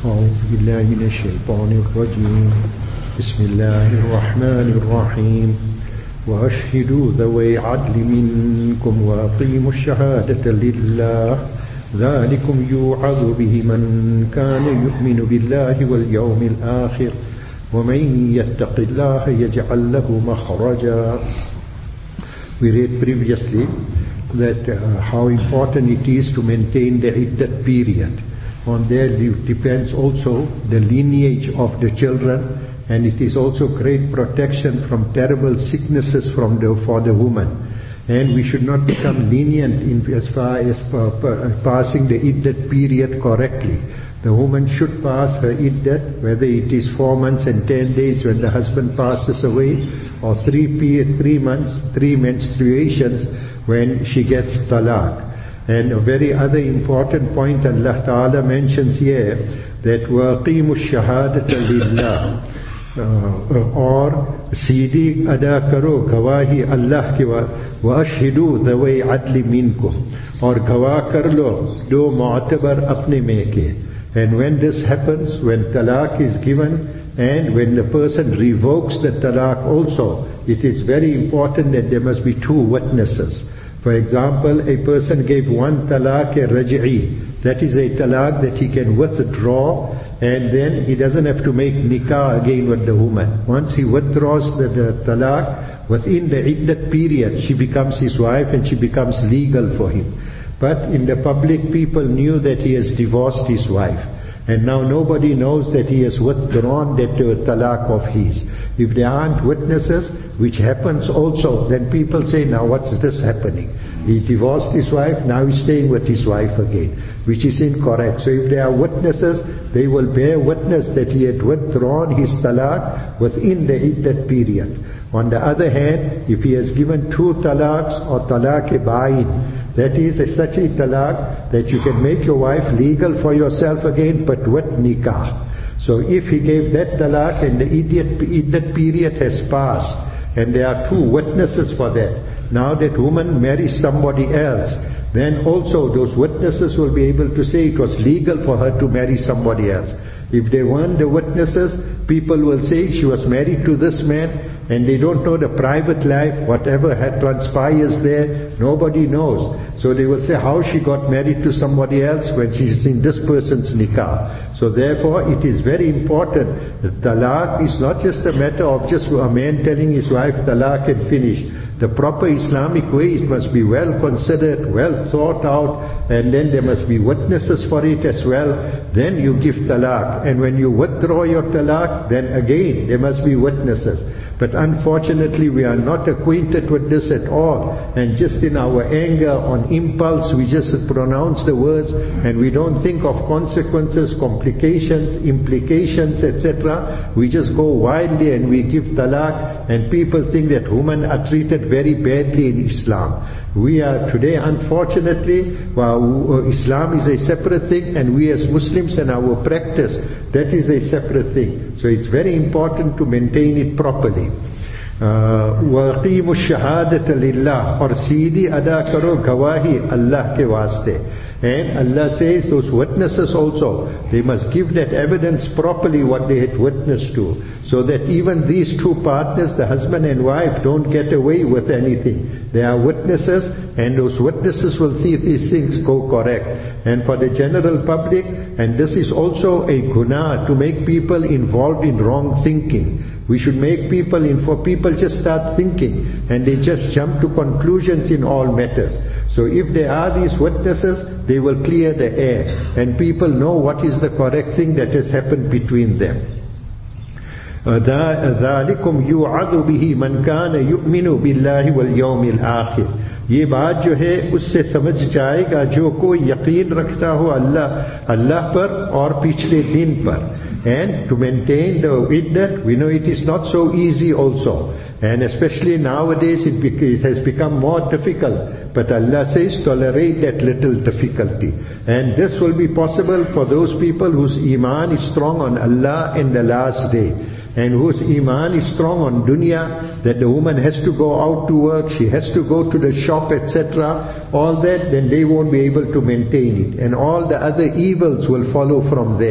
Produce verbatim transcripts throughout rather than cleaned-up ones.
أعوذ بالله من الشيطان الرجيم بسم الله الرحمن الرحيم وأشهدوا ذوي عدل منكم وأقيموا الشهادة لله ذلكم يوعظ به من كان يؤمن بالله واليوم الآخر ومن يتق الله يجعل له مخرجا. We read previously that uh, how important it is to maintain the iddat period. On there it depends also the lineage of the children, and it is also great protection from terrible sicknesses from the, for the woman. And we should not become lenient in as far as pa, pa, passing the iddat period correctly. The woman should pass her iddat, whether it is four months and ten days when the husband passes away, or three period, three months, three menstruations when she gets talaq. And a very other important point Allah Ta'ala mentions here, that وَأَقِيمُوا الشَّهَادَةَ لِلَّهِ Uh, or सीधी अदा करो गवाही अल्लाह के वअशहिदू ذوي عدل منكم, और गवाह कर लो दो मुअतबर अपने में के. And when this happens, when talaq is given and when the person revokes the talaq also, it is very important that there must be two witnesses. For example, a person gave one talaq a raj'i, that is a talaq that he can withdraw, and then he doesn't have to make nikah again with the woman. Once he withdraws the, the talaq, within the iddat period, she becomes his wife and she becomes legal for him. But in the public, people knew that he has divorced his wife. And now nobody knows that he has withdrawn that uh, talaq of his. If there aren't witnesses, which happens also, then people say, now what's this happening? He divorced his wife, now he's staying with his wife again, which is incorrect. So if there are witnesses, they will bear witness that he had withdrawn his talaq within the iddat period. On the other hand, if he has given two talaqs or talaq-e-ba'in, that is a such a talaq that you can make your wife legal for yourself again, but with nikah. So if he gave that talaq and the iddat, iddat period has passed, and there are two witnesses for that, now that woman marries somebody else, then also those witnesses will be able to say it was legal for her to marry somebody else. If they weren't the witnesses, people will say she was married to this man, and they don't know the private life, whatever had transpires there, nobody knows. So they will say how she got married to somebody else when she's in this person's nikah. So therefore it is very important that talaq is not just a matter of just a man telling his wife talaq and finish. The proper Islamic way, it must be well considered, well thought out, and then there must be witnesses for it as well. Then you give talaq, and when you withdraw your talaq, then again there must be witnesses. But unfortunately we are not acquainted with this at all, and just in our anger, on impulse, we just pronounce the words and we don't think of consequences, complications, implications, et cetera. We just go wildly and we give talaq, and people think that women are treated very badly in Islam. We are today, unfortunately, well, Islam is a separate thing, and we as Muslims and our practice, that is a separate thing. So it's very important to maintain it properly. وَأَقِيمُوا الشَّهَادَةَ لِلَّهِ, और सीधी अदा करो गवाही अल्लाह के वास्ते. And Allah says those witnesses also, they must give that evidence properly what they had witnessed to, so that even these two partners, the husband and wife, don't get away with anything. They are witnesses, and those witnesses will see these things go correct. And for the general public, and this is also a guna, to make people involved in wrong thinking. We should make people, in for people just start thinking, and they just jump to conclusions in all matters. So if there are these witnesses, they will clear the air, and people know what is the correct thing that has happened between them. ذَلِكُمْ يُوعَظُ بِهِ مَنْ كَانَ يُؤْمِنُ بِاللَّهِ وَالْيَوْمِ الْآخِرِ. ये बात जो है उससे समझ जाएगा जो कोई यकीन रखता हो अल्लाह अल्लाह पर और पिछले दिन पर. And to maintain the iddat, we know it is not so easy also. And especially nowadays it, it has become more difficult. But Allah says tolerate that little difficulty. And this will be possible for those people whose iman is strong on Allah and the last day, and whose iman is strong on dunya, that the woman has to go out to work, she has to go to the shop, et cetera. All that, then they won't be able to maintain it. And all the other evils will follow from there.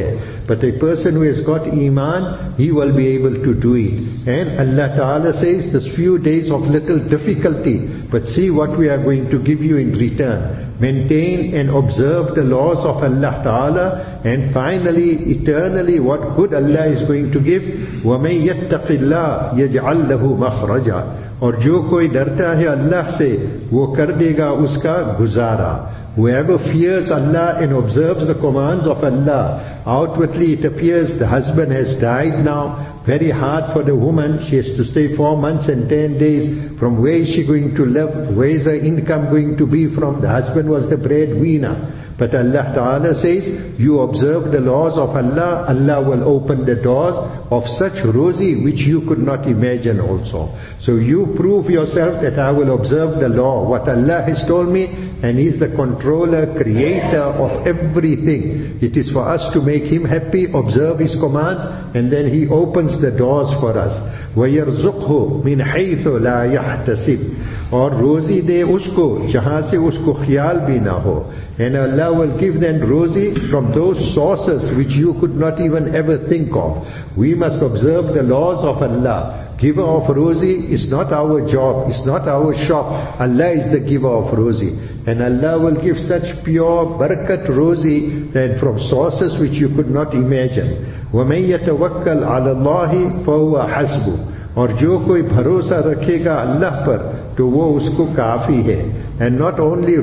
But a person who has got Iman, he will be able to do it. And Allah Ta'ala says, this few days of little difficulty, but see what we are going to give you in return. Maintain and observe the laws of Allah Ta'ala, and finally, eternally, what good Allah is going to give. وَمَن يَتَّقِ اللَّهِ يَجْعَلْ لَهُ مَخْرَجًا. और जो कोई डरता है अल्लाह से, वो कर देगा उसका गुजारा. Whoever fears Allah and observes the commands of Allah, outwardly it appears the husband has died now. Very hard for the woman. She has to stay four months and ten days. From where is she going to live? Where is her income going to be from? The husband was the breadwinner. But Allah Ta'ala says, you observe the laws of Allah, Allah will open the doors of such ruzi which you could not imagine also. So you prove yourself that I will observe the law, what Allah has told me, and He's the controller, creator of everything. It is for us to make Him happy, observe His commands, and then He opens the doors for us. وَيَرْزُقْهُ مِنْ حَيْثُ لَا يَحْتَسِبْ. और रोजी दे उसको जहां से उसको ख्याल भी ना हो. And Allah will give them rozi from those sources which you could not even ever think of. We must observe the laws of Allah. Giver of rozi is not our job, it's not our shop. Allah is the giver of rozi. And Allah will give such pure barakat rozi that from sources which you could not imagine. وَمَن يَتَوَكَّلْ عَلَى اللَّهِ فَهُوَ حَسْبُهُ. और जो कोई भरोसा रखेगा अल्लाह पर तो वो उसको काफी है. And not only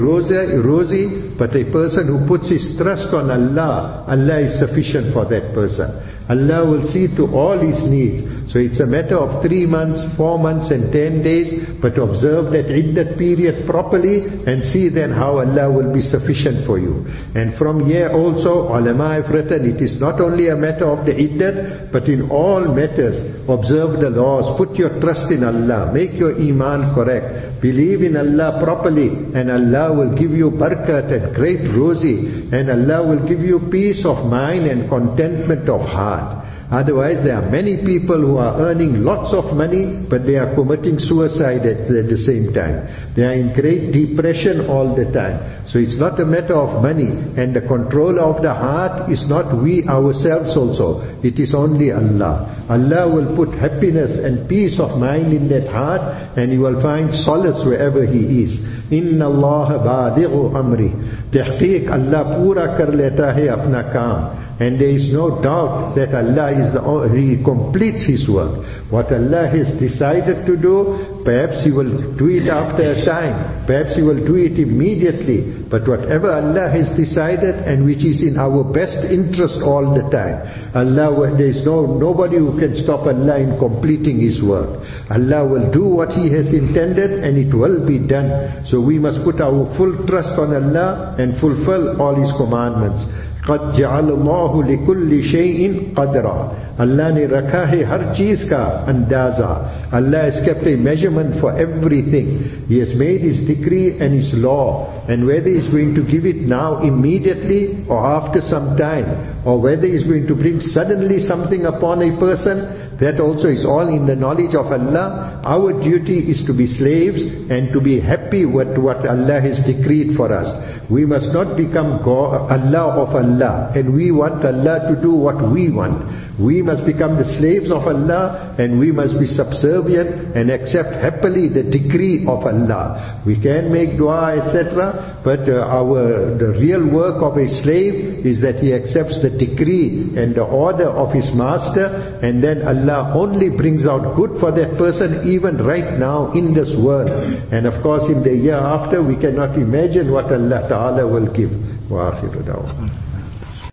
rozi, but a person who puts his trust on Allah, Allah is sufficient for that person. Allah will see to all his needs. So it's a matter of three months, four months and ten days, but observe that iddat period properly and see then how Allah will be sufficient for you. And from here also, ulama have written, it is not only a matter of the iddat, but in all matters, observe the laws, put your trust in Allah, make your iman correct, believe in Allah properly, and Allah will give you barakat and great rozi, and Allah will give you peace of mind and contentment of heart. Otherwise, there are many people who are earning lots of money, but they are committing suicide at the, at the same time. They are in great depression all the time. So it's not a matter of money, and the control of the heart is not we ourselves also. It is only Allah. Allah will put happiness and peace of mind in that heart, and you will find solace wherever He is. Inna Allah balighu amri. Tahqiq, Allah pura kar leta hai apna kaam. And there is no doubt that Allah is the, He completes His work. What Allah has decided to do, perhaps He will do it after a time, perhaps He will do it immediately. But whatever Allah has decided and which is in our best interest all the time, Allah, there is no nobody who can stop Allah in completing His work. Allah will do what He has intended and it will be done. So we must put our full trust on Allah and fulfill all His commandments. قَدْ جَعَلَ اللَّهُ لِكُلِّ شَيْءٍ قَدْرًا. Allah ne rakha hai har cheez ka andaza. Allah has kept a measurement for everything. He has made His decree and His law. And whether He's going to give it now immediately or after some time, or whether He's going to bring suddenly something upon a person, that also is all in the knowledge of Allah. Our duty is to be slaves and to be happy with what Allah has decreed for us. We must not become God, Allah of Allah, and we want Allah to do what we want. We must become the slaves of Allah, and we must be subservient and accept happily the decree of Allah. We can make dua, et cetera, but uh, our the real work of a slave is that he accepts the decree and the order of his master, and then Allah only brings out good for that person even right now in this world. And of course in the year after we cannot imagine what Allah Ta'ala will give. Wa akhiru da'wah.